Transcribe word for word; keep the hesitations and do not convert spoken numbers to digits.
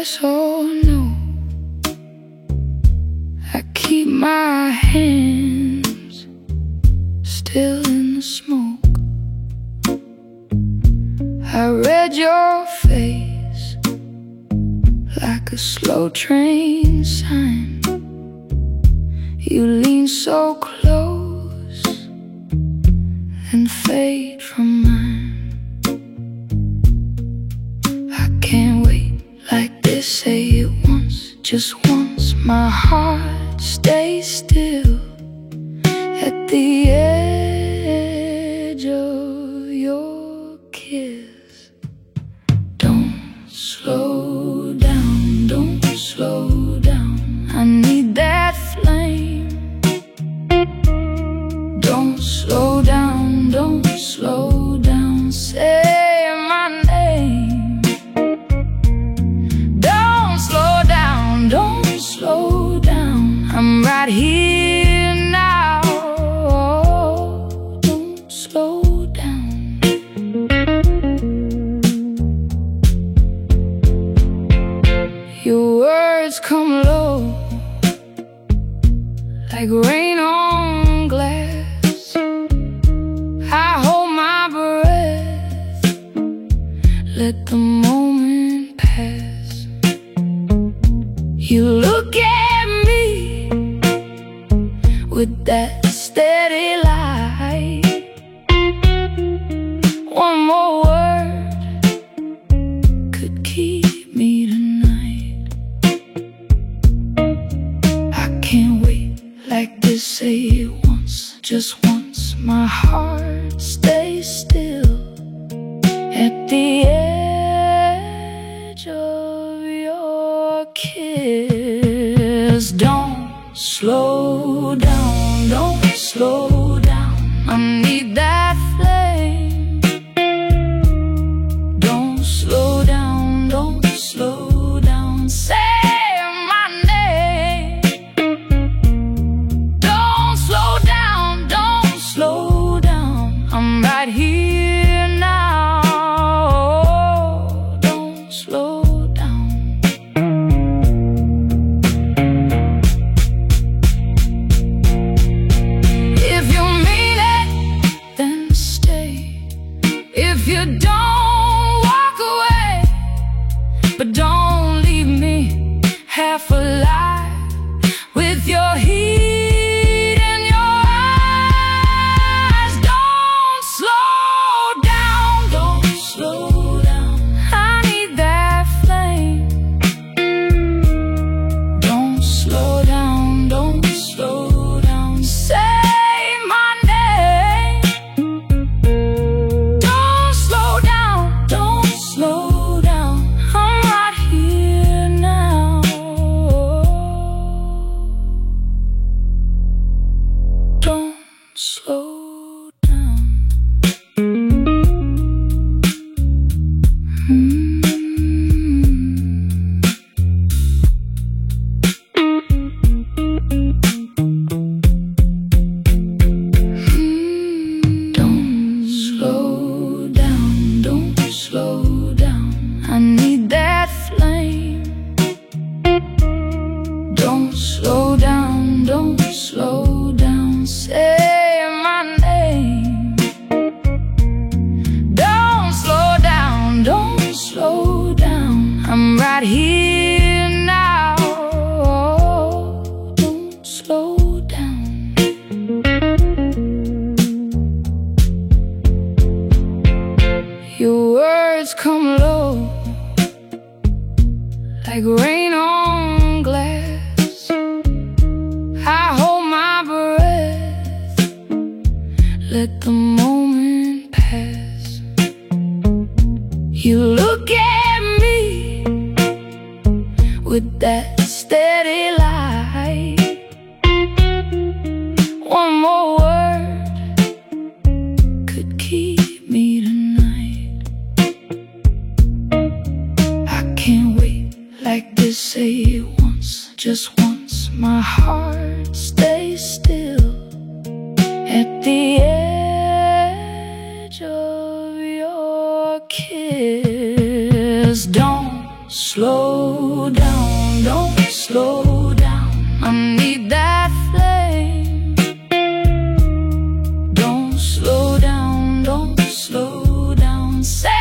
yes or no. I keep my hands still in the smoke. I read your face like a slow train sign. You lean so close and fade from mine. I can't wait like this, say it once, just once. My heart stays still at the edge of your kiss. Don't slow down, don't slow down. I need that flame. Don't slow down, don't slow down. Say my name. Don't slow down, don't slow down. I'm right here now. Don't slow down. Your words come low like rain on glass. I hold my breath, let the moment pass. You look at me with that steady light. One more word could keep me tonight. I can't wait like this, say it once, just once. My heart stays still at the edge of your kiss. Don't slow down, don't slow down. I need that flame. Don't slow down, don't slow down. Say my name. Don't slow down, don't slow down. I'm right here now. Don't slow down. If you mean it, then stay. If you don't, walk away. But don't leave me half alive with your heat in your eyes. Don't slow down, don't slow down. I need that flame. Don't slow down, don't slow down. Say my name. Don't slow down, don't slow down. I'm right here now. Don't slow down. Mm. Mm. Don't slow down, don't slow down. I need that flame. Don't slow down, don't slow down. Say my name. Don't slow down, don't slow down. I'm right here now. Don't slow down. Your words come low like rain on glass. I hold my breath, let the moment pass. You look at me with that steady light. One more word could keep me tonight. I can't wait like this, say it once, just once. My heart stays still at the edge of your kiss. Don't slow slow down, I need that flame. Don't slow down, don't slow down. Say